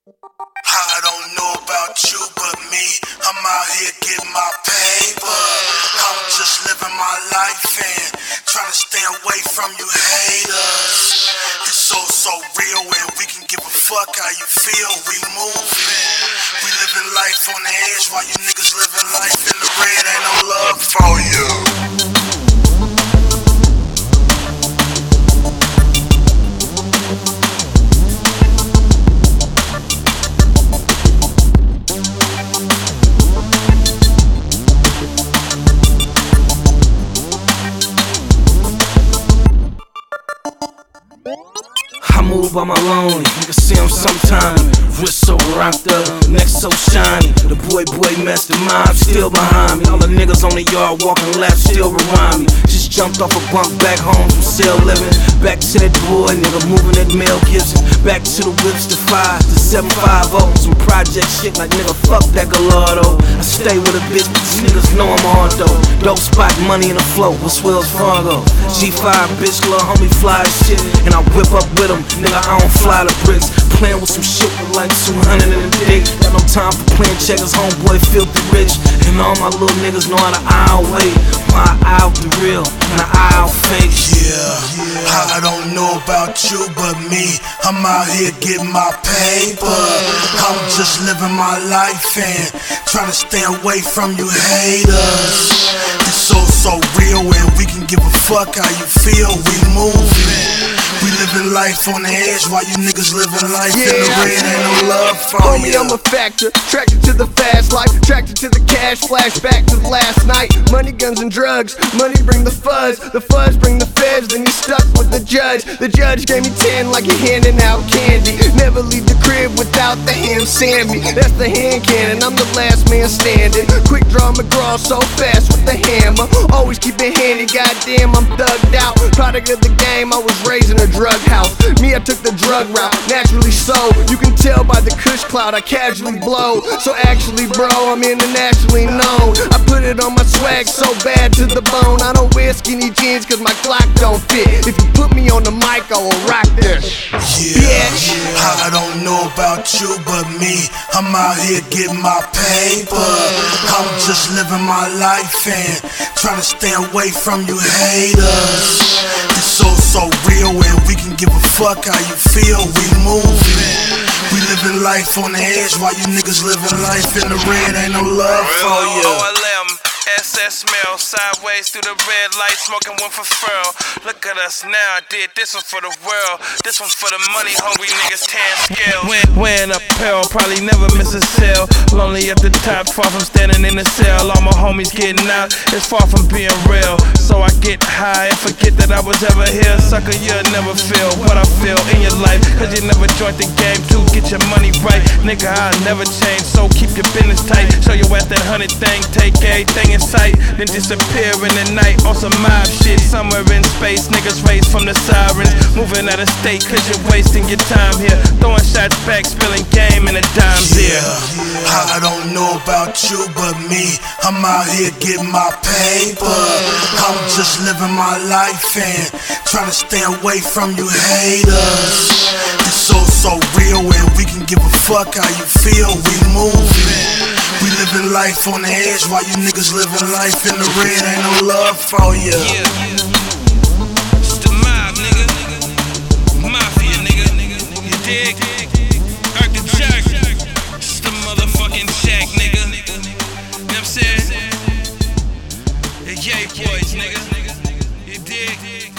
I don't know about you, but me, I'm out here getting my paper. I'm just living my life and trying to stay away from you haters. It's so real and we can give a fuck how you feel. We moving, we living life on the edge while you niggas living life in the red. Ain't no love for you. I move on my lonely, you can see him sometime. Wrist so rocked up, neck so shiny. The boy mastermind still behind me. All the niggas on the yard walking laps still remind me. Just jumped off a bunk back home from cell living. Back to that boy, nigga moving that Mel Gibson. Back to the whips, the 5 to 750. Some project shit like nigga fuck that Gallardo. I stay with a bitch, but these niggas know I'm hard though. Dope spot, money in the flow, with Wells Fargo. G5 bitch, little homie fly as shit, and I whip up with him. Nigga, I don't fly the bricks. Playing with some shit with like 200 in a dick. Got no time for playing checkers, homeboy filthy rich. And all my little niggas know how to aisle wait. My aisle be real, and the aisle fake. Yeah, I don't know about you, but me, I'm out here getting my paper. I'm just living my life and trying to stay away from you haters. It's so real and we can give a fuck how you feel. We moving, we living life on the edge while you niggas living life in the red. Ain't no love for Homie, you. I'm a factor, attracted to the fast life, attracted to the cash, flashback to the last night. Money, guns, and drugs, money bring the fuzz bring the feds, then you stuck with the judge. The judge gave me 10 like he handing out candy. Never leave the crib without the hand sand me. That's the hand cannon, I'm the last man standing. Quick draw McGraw so fast with the hammer. Always keep it handy, goddamn I'm thugged out. Product of the game, I was raised in a drug house. Me, I took the drug route, naturally so. You can tell by the kush cloud I casually blow. So actually bro, I'm internationally known. I put it on my swag so bad to the bone. I don't wear skinny jeans cause my Glock don't fit. If you put me on the mic, I will rock this. Bitch. I don't know about you, but me, I'm out here getting my paper. I'm just living my life and trying to stay away from you haters. It's so real and we can give a fuck how you feel. We moving, we living life on the edge while you niggas living life in the red. Ain't no love for you. OLM, SS Mill, sideways through the red light, smoking one for furl. Look at us now, I did this one for the world. This one for the money, hungry niggas, tan scales. Wearing apparel, probably never miss a sale. Lonely at the top, far from standing in the cell. All my homies getting out, it's far from being real. So I get high and forget that I was ever here. Sucker, you'll never feel what I feel in your life, cause you never joined the game to get your money right. Nigga, I'll never change, so keep your business tight. Show your ass that 100 thing, take everything in sight, then disappear in the night on some mob shit. Somewhere in space, niggas race from the sirens. Moving out of state cause you're wasting your time here. Throwing shots back, spilling game in the dimes here. I don't know about you, but me, I'm out here getting my paper. I'm just living my life and trying to stay away from you haters. It's so real and we can give a fuck how you feel. We moving, we living life on the edge while you niggas living life in the red. Ain't no love for you. It's the mob, nigga. Mafia, nigga. You dig? Earth the Jack. It's the motherfucking Jack, nigga. You know what I'm saying? The Yay boys, nigga. You dig?